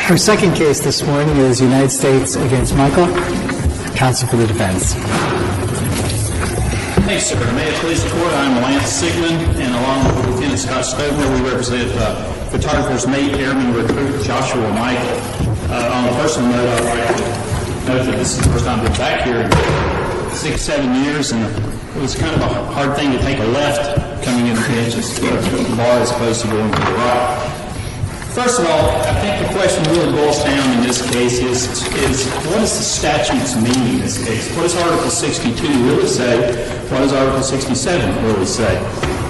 Our second case this morning is United States against Michael. Counsel for the defense. Thanks, sir. May it please the court, I'm Lance Sigmund, and along with Lieutenant Scott Stovner, we represent photographer's mate, airman recruit Joshua Michael. On a personal note, I'd like to note that this is the first time I've been back here in 6-7 years, and it was kind of a hard thing to take a left coming in the bench as the bar as opposed to going to the right. First of all, I think the question really boils down in this case is what does the statutes mean in this case? What does Article 62 really say? What does Article 67 really say?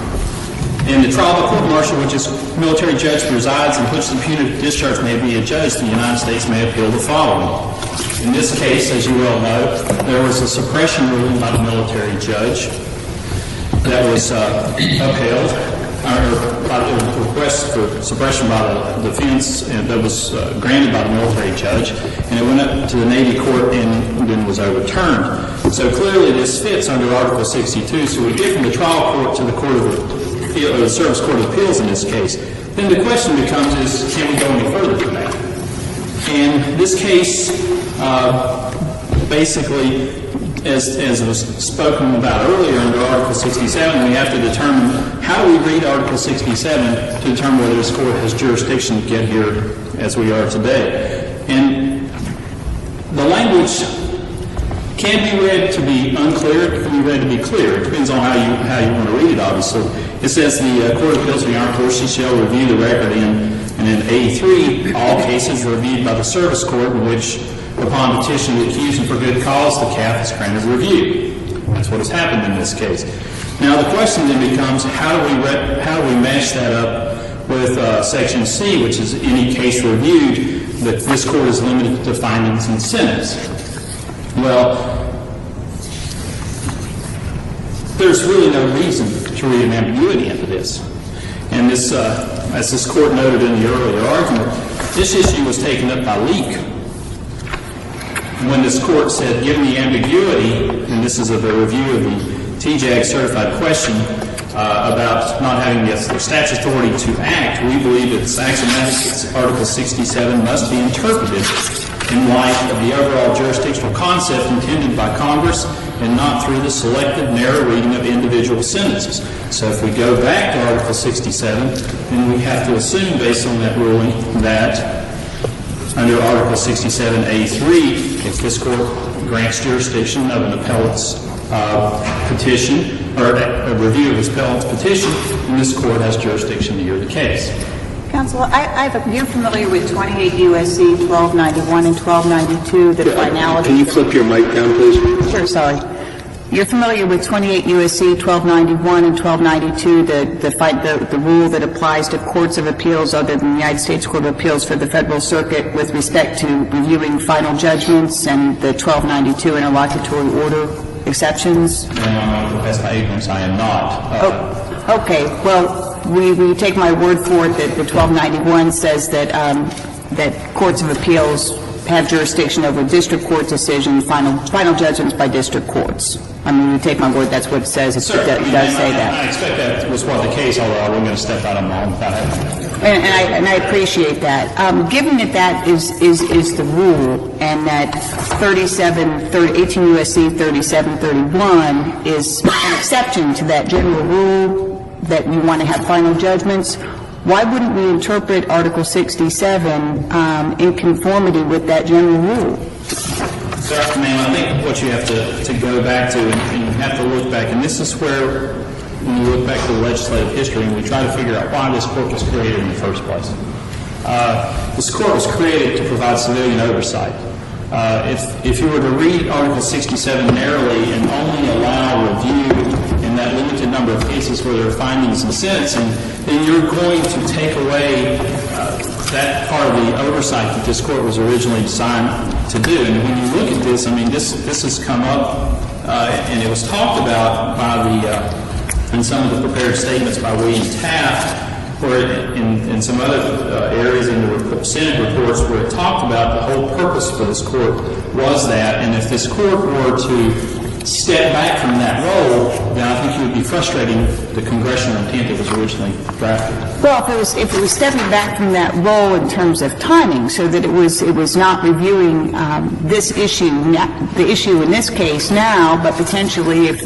In the trial of a court-martial which a military judge presides in which the punitive discharge may be adjudged, the United States may appeal the following. In this case, as you well know, there was a suppression ruling by the military judge that was upheld, or by the request for suppression by the defense that was granted by the military judge, and it went up to the Navy court and then was overturned. So clearly this fits under Article 62, so we get from the trial court to the court of the Service Court of Appeals in this case. Then the question becomes is, can we go any further than that? And this case, basically, as was spoken about earlier under Article 67, we have to determine how do we read Article 67 to determine whether this court has jurisdiction to get here as we are today. And the language can be read to be unclear, it can be read to be clear. It depends on how you want to read it, obviously. It says the Court of Appeals of the Armed Forces shall review the record and in A3, all cases reviewed by the Service Court in which, upon petition of the accused and for good cause, the CAF is granted review. That's what has happened in this case. Now the question then becomes, how do we match that up with Section C, which is any case reviewed that this court is limited to findings and sentence? Well, there's really no reason to read an ambiguity into this. And this, as this court noted in the earlier argument, this issue was taken up by Leak. When this court said, given the ambiguity, and this is a review of the TJAG certified question about not having the statutory authority to act, we believe that this axiomatic Article 67 must be interpreted in light of the overall jurisdictional concept intended by Congress and not through the selective narrow reading of individual sentences. So if we go back to Article 67, then we have to assume, based on that ruling, that under Article 67A3, if this court grants jurisdiction of an appellate's petition, or a review of his appellate's petition, then this court has jurisdiction to hear the case. Counsel, you're familiar with 28 U.S.C. 1291 and 1292, the finality. Can you flip your mic down, please? Sure, sorry. You're familiar with 28 U.S.C. 1291 and 1292, the rule that applies to courts of appeals other than the United States Court of Appeals for the Federal Circuit with respect to reviewing final judgments and the 1292 interlocutory order exceptions? No, that's my ignorance. I am not. Okay. Well, we take my word for it that the 1291 says that that courts of appeals have jurisdiction over district court decisions, final judgments by district courts. I mean, we take my word that's what it says. It does say that. I expect that was part of the case, although I wasn't going to step out on my own without having to. And I appreciate that. Given that is the rule, and that 18 U.S.C. 3731 is an exception to that general rule that we want to have final judgments, why wouldn't we interpret Article 67 in conformity with that general rule? Sir, ma'am, I think what you have to go back to, and you have to look back, and this is where, when you look back to the legislative history, and we try to figure out why this court was created in the first place. This court was created to provide civilian oversight. If you were to read Article 67 narrowly and only allow review in that limited number of cases where there are findings and sentencing, then you're going to take away that part of the oversight that this court was originally designed to do. And when you look at this, I mean, this has come up, and it was talked about by in some of the prepared statements by William Taft, where in some other areas in the Senate reports where it talked about the whole purpose for this court was that, and if this court were to step back from that role, then I think you would be frustrating the congressional intent that was originally drafted. Well, if it was stepping back from that role in terms of timing, so that it was not reviewing this issue, the issue in this case now, but potentially if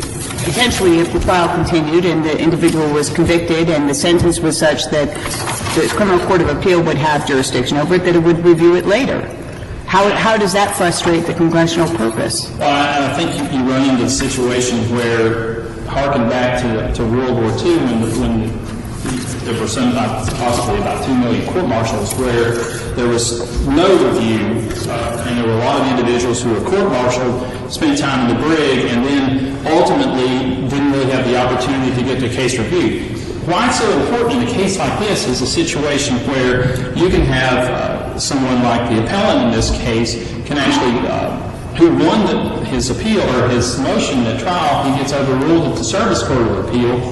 the trial continued and the individual was convicted and the sentence was such that the Criminal Court of Appeal would have jurisdiction over it, that it would review it later. How does that frustrate the congressional purpose? Well, I think you run into situations where, harken back to World War II, when there were possibly about 2 million court-martials, where there was no review, and there were a lot of individuals who were court-martialed, spent time in the brig, and then ultimately didn't really have the opportunity to get the case reviewed. Why it's so important in a case like this is a situation where you can have someone like the appellant in this case can actually, who won his appeal or his motion at trial, he gets overruled at the Service Court of Appeal.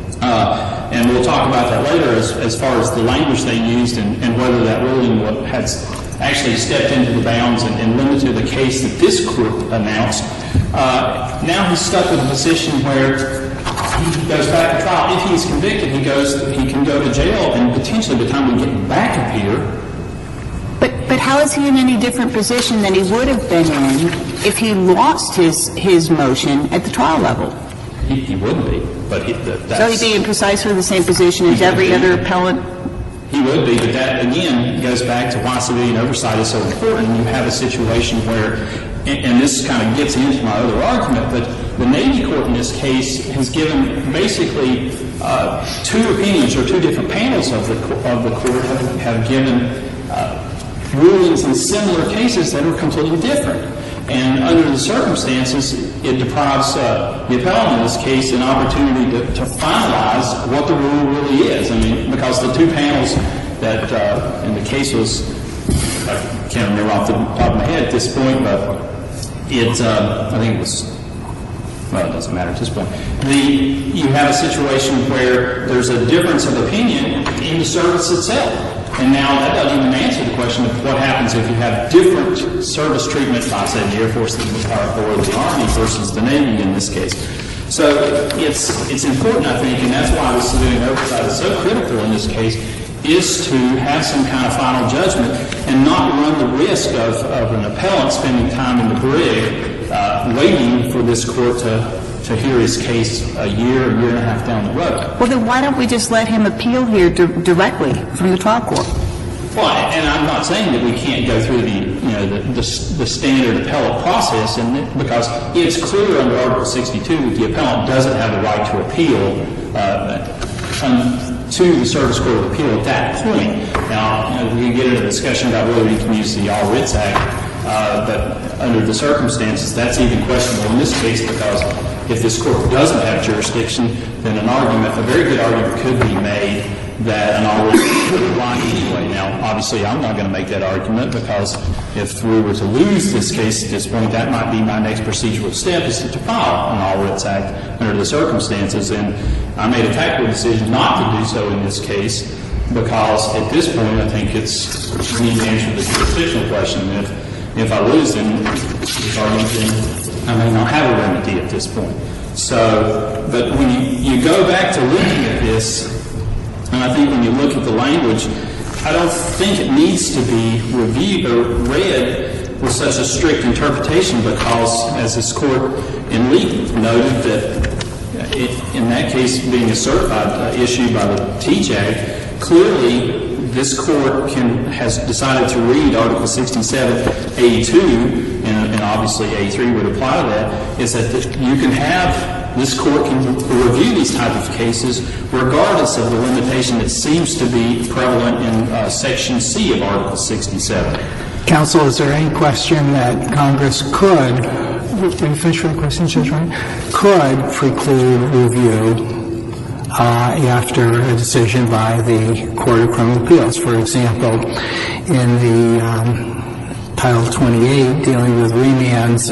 And we'll talk about that later as far as the language they used and whether that ruling had actually stepped into the bounds and limited the case that this court announced. Now he's stuck with a position where he goes back to trial. If he's convicted, he can go to jail, and potentially by the time we get back up here. But how is he in any different position than he would have been in if he lost his motion at the trial level? He wouldn't be, but So he'd be in precisely the same position as every other appellant? He would be, but that, again, goes back to why civilian oversight is so important. You have a situation where, and this kind of gets into my other argument, but the Navy court in this case has given basically two opinions, or two different panels of the court have given rulings in similar cases that are completely different. And under the circumstances, it deprives the appellant in this case an opportunity to finalize what the rule really is. I mean, because the two panels that in the case was, I can't remember off the top of my head at this point, but I think it was, well, it doesn't matter at this point. You have a situation where there's a difference of opinion in the service itself. And now that doesn't even answer the question of what happens if you have different service treatment, by, say, the Air Force or the Army versus the Navy in this case. So it's important, I think, and that's why the civilian oversight is so critical in this case, is to have some kind of final judgment and not run the risk of an appellant spending time in the brig waiting for this court to hear his case a year and a half down the road. Well, then why don't we just let him appeal here directly from the trial court? Well, and I'm not saying that we can't go through the standard appellate process, because it's clear under Article 62 that the appellant doesn't have the right to appeal to the Service Court of Appeal at that point. Now, we can get into a discussion about whether we can use the All Writs Act, but under the circumstances, that's even questionable in this case, because if this court doesn't have jurisdiction, then a very good argument could be made that an all writs would apply anyway. Now, obviously, I'm not going to make that argument, because if we were to lose this case at this point, that might be my next procedural step, is to file an All Writs Act under the circumstances. And I made a tactical decision not to do so in this case, because at this point, I think we need to answer the jurisdictional question. If I lose, then I may not have a remedy at this point. So, but when you go back to looking at this, and I think when you look at the language, I don't think it needs to be reviewed or read with such a strict interpretation, because, as this court in Lee noted, that in that case being a certified issue by the TJAG, clearly this court has decided to read Article 67A2, and obviously A3 would apply to that, is that you can have, this court can review these type of cases regardless of the limitation that seems to be prevalent in Section C of Article 67. Counsel, is there any question that Congress could, could preclude review after a decision by the Court of Criminal Appeals? For example, in the Title 28 dealing with remands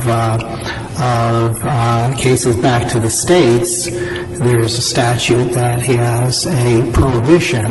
of cases back to the states, there's a statute that has a prohibition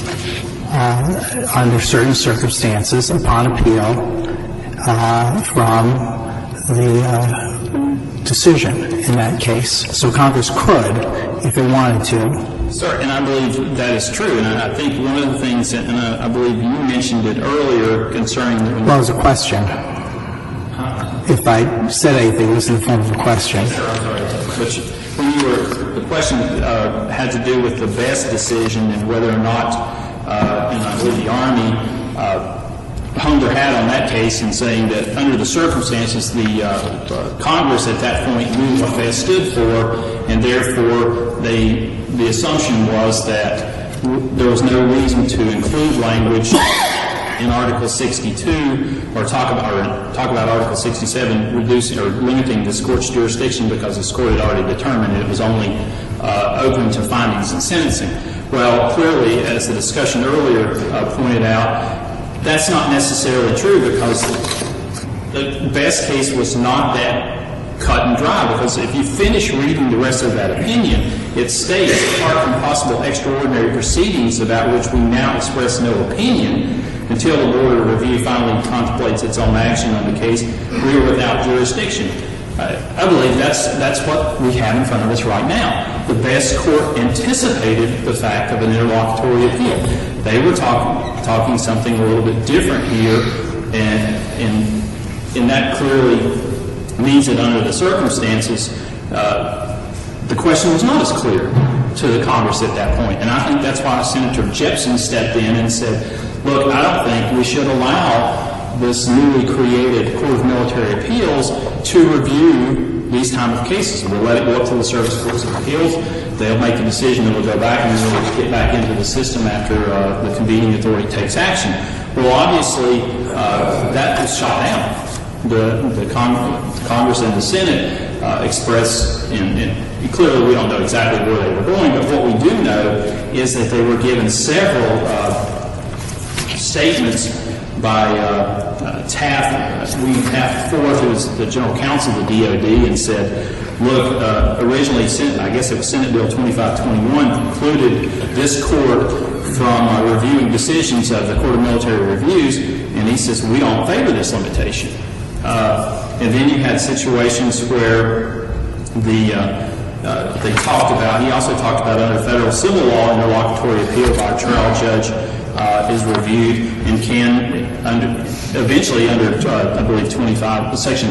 under certain circumstances upon appeal from the decision in that case. So Congress could, if it wanted to. Sir, and I believe that is true. And I think one of the things, and I believe you mentioned it earlier concerning... Well, it was a question. If I said anything, it was in the form of a question. Sure, I'm sorry. But the question had to do with the best decision and whether or not, and I believe the Army hung their hat on that case in saying that under the circumstances, the Congress at that point knew what best stood for, and therefore the assumption was that there was no reason to include language in Article 62 or talk about Article 67 reducing or limiting this court's jurisdiction because this court had already determined it was only open to findings and sentencing. Well, clearly, as the discussion earlier pointed out, that's not necessarily true because the best case was not that cut and dry, because if you finish reading the rest of that opinion, it states, apart from possible extraordinary proceedings about which we now express no opinion, until the Board of Review finally contemplates its own action on the case, we are without jurisdiction. I believe that's what we have in front of us right now. The best court anticipated the fact of an interlocutory appeal. They were talking something a little bit different here, and that clearly means that under the circumstances, the question was not as clear to the Congress at that point. And I think that's why Senator Jepsen stepped in and said, look, I don't think we should allow this newly created Court of Military Appeals to review these kind of cases. We'll let it go up to the Service Courts of Appeals. They'll make a decision and we'll go back and we'll get back into the system after the convening authority takes action. Well, obviously, that was shot down. The Congress and the Senate expressed, and clearly we don't know exactly where they were going, but what we do know is that they were given several statements by Taft, William Taft IV, who was the General Counsel of the DOD, and said, look, originally, I guess it was Senate Bill 2521, included this court from reviewing decisions of the Court of Military Reviews, and he says, we don't favor this limitation. And then you had situations where they talked about, he also talked about under federal civil law, interlocutory appeal by a trial judge is reviewed and can eventually under, I believe, Section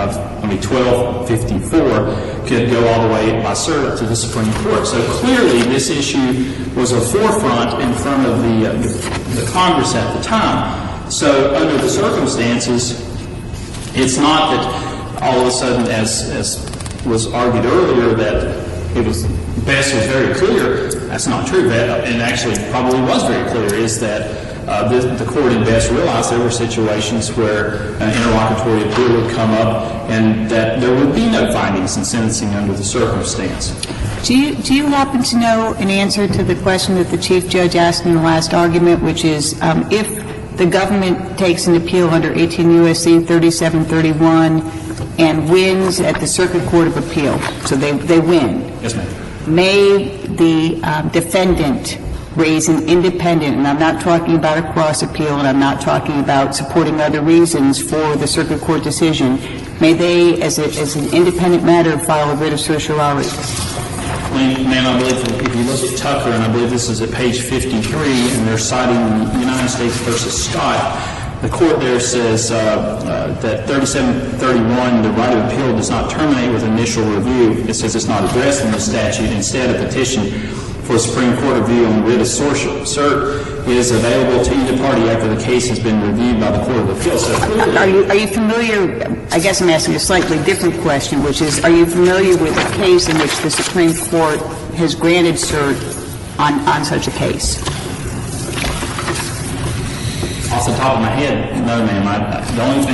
1254 could go all the way by cert to the Supreme Court. So clearly this issue was a forefront in front of the Congress at the time. So under the circumstances, it's not that all of a sudden, as was argued earlier, that it was best was very clear. That's not true. And actually probably was very clear, is that the court in Best realized there were situations where an interlocutory appeal would come up and that there would be no findings in sentencing under the circumstance. Do you happen to know an answer to the question that the Chief Judge asked in the last argument, which is if the government takes an appeal under 18 U.S.C. 3731 and wins at the Circuit Court of Appeal, so they win. Yes, ma'am. May the defendant raise an independent, and I'm not talking about a cross appeal, and I'm not talking about supporting other reasons for the Circuit Court decision, may they, as an independent matter, file a writ of certiorari? Ma'am, I believe if you look at Tucker, and I believe this is at page 53, and they're citing the United States versus Scott, the court there says that 3731, the right of appeal does not terminate with initial review. It says it's not addressed in the statute. Instead, a petition for a Supreme Court review on writ of cert is available to either party after the case has been reviewed by the Court of Appeals. So are you familiar, I guess I'm asking a slightly different question, which is, are you familiar with a case in which the Supreme Court has granted cert on such a case? Off the top of my head, no, ma'am. The only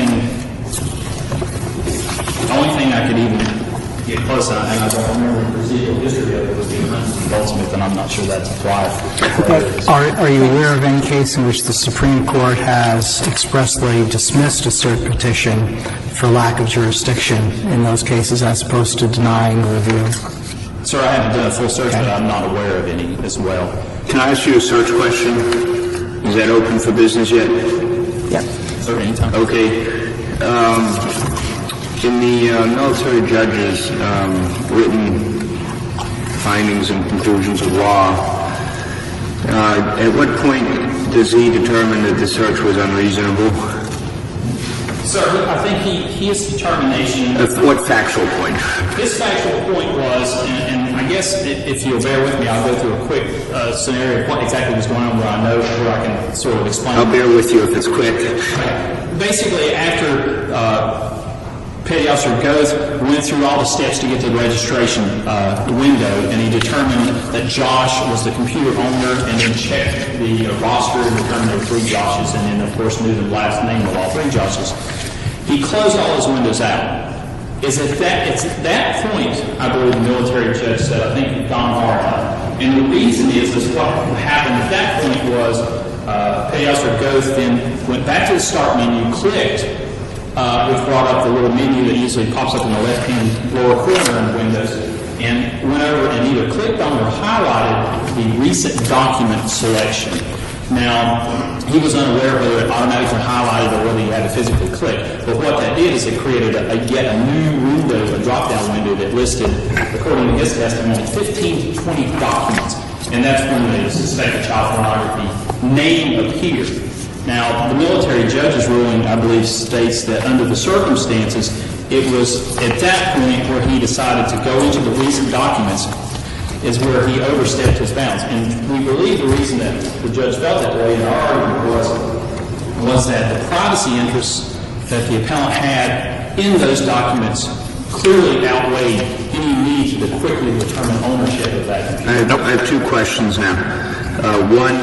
thing I could even get close on, and I don't remember the procedural history of it, was the Hunt v. Goldsmith, and I'm not sure that's applied. Are you aware of any case in which the Supreme Court has expressly dismissed a cert petition for lack of jurisdiction in those cases as opposed to denying review? Sir, I haven't done a full search, but I'm not aware of any as well. Can I ask you a search question? Is that open for business yet? Yep. Sir, anytime. Okay. In the military judge's written findings and conclusions of law, at what point does he determine that the search was unreasonable? Sir, I think his determination... What factual point? His factual point was, and I guess if you'll bear with me, I'll go through a quick scenario of what exactly was going on where I know where I can sort of explain. I'll bear with you if it's quick. Basically, after Petty Officer Goth went through all the steps to get to the registration window, and he determined that Josh was the computer owner, and then checked the roster and determined there were 3 Joshes, and then, of course, knew the last name of all 3 Joshes. He closed all his windows out. It's at that point, I believe the military judge said, I think you've gone hard enough. And the reason is what happened at that point was Petty Officer Goth then went back to the start menu, clicked, which brought up the little menu that usually pops up in the left-hand lower corner in the Windows, and went over and either clicked on or highlighted the recent document selection. Now, he was unaware whether it automatically highlighted or whether he had to physically click. But what that did is it created yet a new window, a drop-down window that listed, according to his testimony, 15 to 20 documents. And that's when the suspected child pornography name appeared. Now, the military judge's ruling, I believe, states that under the circumstances, it was at that point where he decided to go into the recent documents is where he overstepped his bounds. And we believe the reason that the judge felt that way in our argument was that the privacy interests that the appellant had in those documents clearly outweighed any need to quickly determine ownership of that computer. I have 2 questions now. One,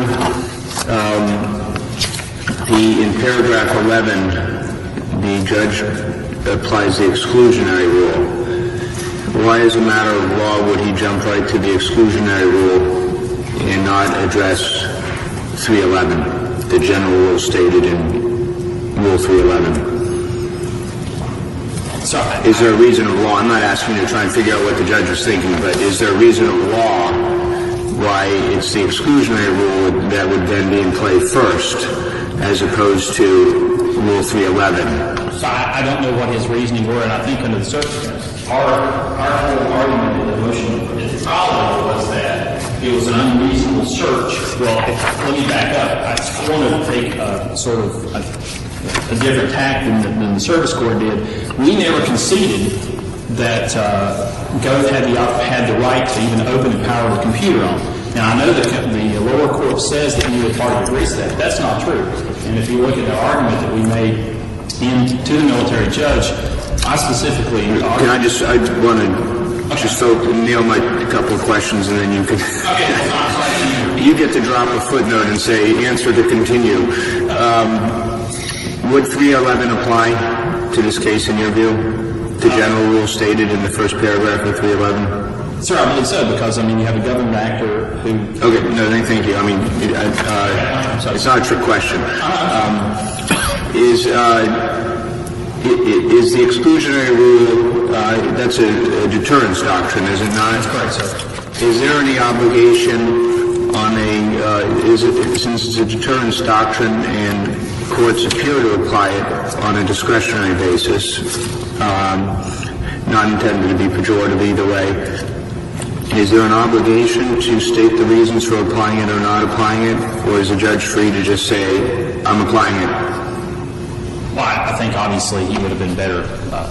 in paragraph 11, the judge applies the exclusionary rule. Why, as a matter of law, would he jump right to the exclusionary rule and not address 311, the general rule stated in Rule 311? Is there a reason of law? I'm not asking you to try and figure out what the judge was thinking, but is there a reason of law why it's the exclusionary rule that would then be in play first, as opposed to Rule 311? So I don't know what his reasoning were, and I think under the circumstances, our whole argument in the motion at the trial was that it was an unreasonable search. Well, let me back up. I want to take sort of a different tack than the service court did. We never conceded that Goth had the right to even open and power the computer on. Now, I know that the lower court says that you had party agrees to that. That's not true. And if you look at the argument that we made to the military judge, I specifically... Can I want to nail my couple of questions, and then you can... Okay. You get to drop a footnote and say, answer to continue. Would 311 apply to this case, in your view? The general rule stated in the first paragraph of 311? Sir, I believe so, because, I mean, you have a government actor who... Okay, no, thank you. I mean, it's not a trick question. Is the exclusionary rule, that's a deterrence doctrine, is it not? That's correct, sir. Is there any obligation on since it's a deterrence doctrine and courts appear to apply it on a discretionary basis, not intended to be pejorative either way, is there an obligation to state the reasons for applying it or not applying it, or is a judge free to just say, I'm applying it? Well, I think obviously he would have been better.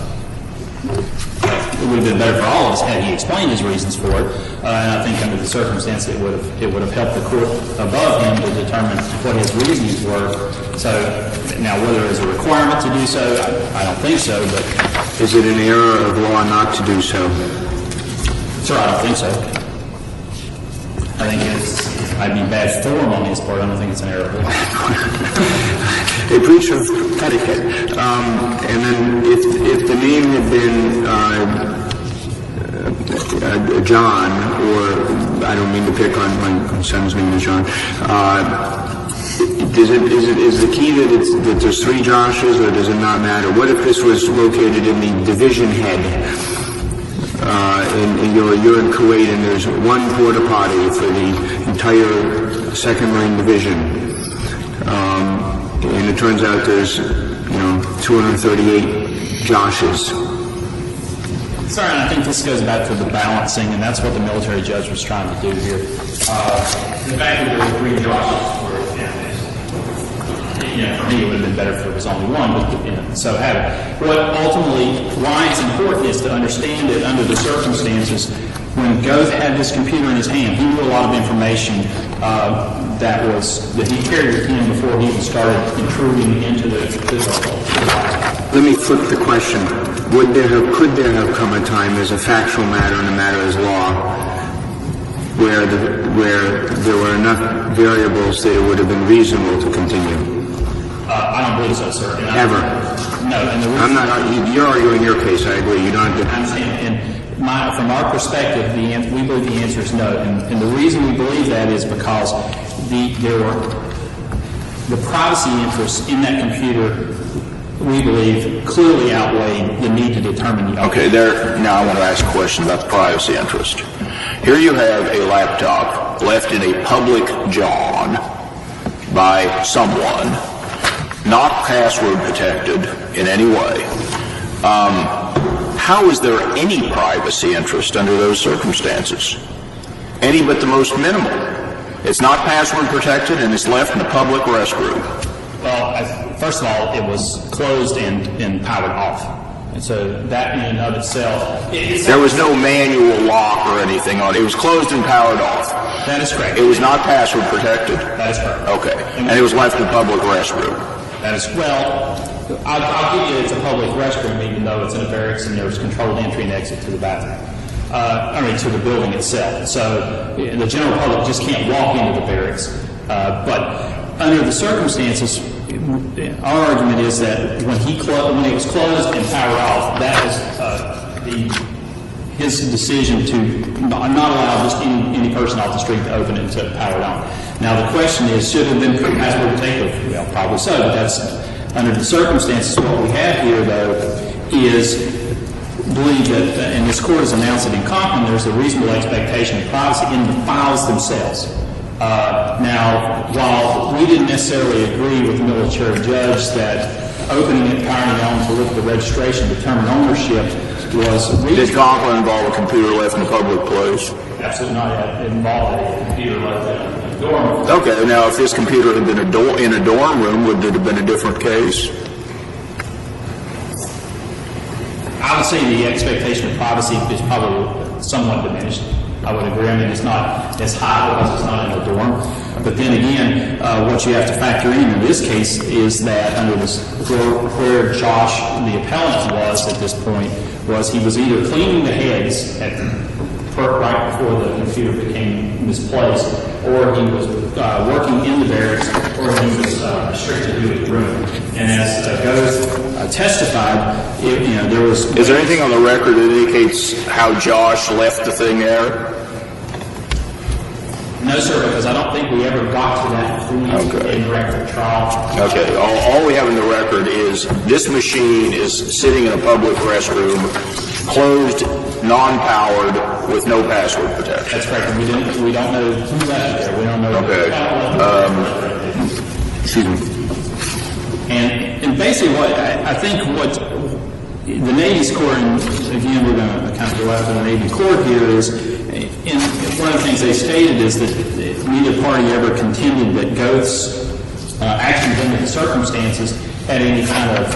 It would have been better for all of us had he explained his reasons for it. And I think under the circumstance, it would have helped the court above him to determine what his reasons were. So now, whether it's a requirement to do so, I don't think so. But is it an error of law not to do so? Sir, I don't think so. I think I'd be bad form on his part. I don't think it's an error of law. A breach of etiquette. And then if the name had been John, or I don't mean to pick on my son's name is John, is the key that there's 3 Joshes, or does it not matter? What if this was located in the division head? And you're in Kuwait, and there's one porta potty for the entire 2nd Marine Division. And it turns out there's, 238 Joshes. Sorry, and I think this goes back to the balancing, and that's what the military judge was trying to do here. The fact that there were 3 judges were, for me, it would have been better if there was only one, but so have it. Why it's important is to understand that under the circumstances, when Goeth had this computer in his hand, he knew a lot of information that he carried with him before he even started intruding into the Let me flip the question. Could there have come a time as a factual matter and a matter as law where there were enough variables that it would have been reasonable to continue? I don't believe so, sir. Ever? No. And you're arguing your case, I agree. You don't have to... I'm saying, from our perspective, we believe the answer is no. And the reason we believe that is because the privacy interests in that computer, we believe, clearly outweigh the need to determine the... Okay, now I want to ask a question about the privacy interest. Here you have a laptop left in a public john by someone, not password protected in any way. How is there any privacy interest under those circumstances? Any but the most minimal. It's not password protected and it's left in a public restroom. Well, first of all, it was closed and powered off. And so that in and of itself... There was no manual lock or anything on it. It was closed and powered off. That is correct. It was not password protected? That is correct. Okay. And it was left in a public restroom? That is... Well, I'll give you it's a public restroom even though it's in a barracks and there's controlled entry and exit to the bathroom. To the building itself. So the general public just can't walk into the barracks. But under the circumstances, our argument is that when it was closed and powered off, that was his decision to not allow just any person off the street to open it until it powered on. Now the question is, should it have been password protected? Well, probably so, but that's under the circumstances. What we have here, though, is believe that, and this court has announced it in Conklin, there's a reasonable expectation of privacy in the files themselves. Now, while we didn't necessarily agree with the military judge that opening it, powering it on to look at the registration, determine ownership was reasonable. Did Conklin involve a computer left in a public place? Absolutely not. It involved a computer left in a dorm room. Okay, now if this computer had been in a dorm room, would it have been a different case? I would say the expectation of privacy is probably somewhat diminished. I would agree. I mean, it's not as high because it's not in a dorm. But then again, what you have to factor in this case is that under this, where Josh, the appellant, was at this point, was he was either cleaning the heads right before the computer became misplaced, or he was working in the barracks, or he was restricted to his room. And as Goeth testified, there was... Is there anything on the record that indicates how Josh left the thing there? No, sir, because I don't think we ever got to that point in the record trial. Okay, all we have in the record is this machine is sitting in a public restroom, closed, non-powered, with no password protection. That's correct. And we don't know who left it there. We don't know. Okay. Excuse me. And basically, I think what the Navy's court, and again, we're going to kind of go after the Navy court here, is one of the things they stated is that neither party ever contended that Goeth's actions under the circumstances had any kind of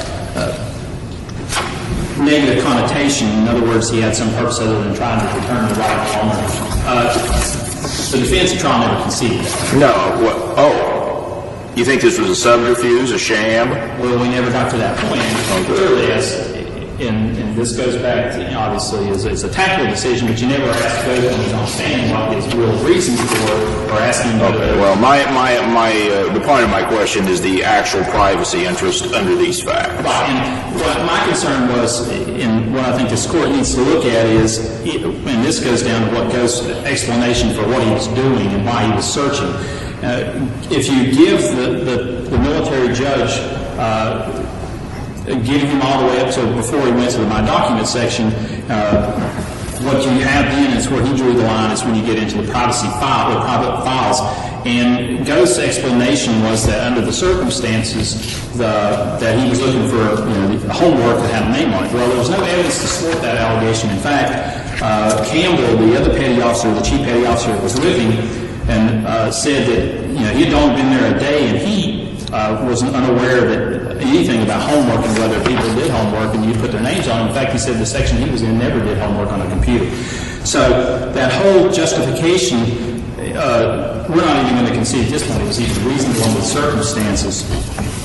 negative connotation. In other words, he had some purpose other than trying to return the right owner. The defense of trial never conceded that. No. You think this was a subterfuge, a sham? Well, we never got to that point. Clearly, and this goes back to, obviously, it's a tactical decision, but you never ask Goeth when he's on stand what his real reasons for, or asking whether... Okay, well, the point of my question is the actual privacy interest under these facts. Right, and what my concern was, and what I think this court needs to look at is, and this goes down to what Goeth's explanation for what he was doing and why he was searching. If you give the military judge, getting him all the way up to before he went to the My Documents section, what you have then is where he drew the line is when you get into the privacy file or private files. And Ghost's explanation was that under the circumstances, that he was looking for the homework that had a name on it. Well, there was no evidence to support that allegation. In fact, Campbell, the other petty officer, the chief petty officer that was with him, and said that he had only been there a day, and he was unaware that anything about homework and whether people did homework and you put their names on it. In fact, he said the section he was in never did homework on a computer. So that whole justification, we're not even going to concede at this point it was even reasonable under the circumstances.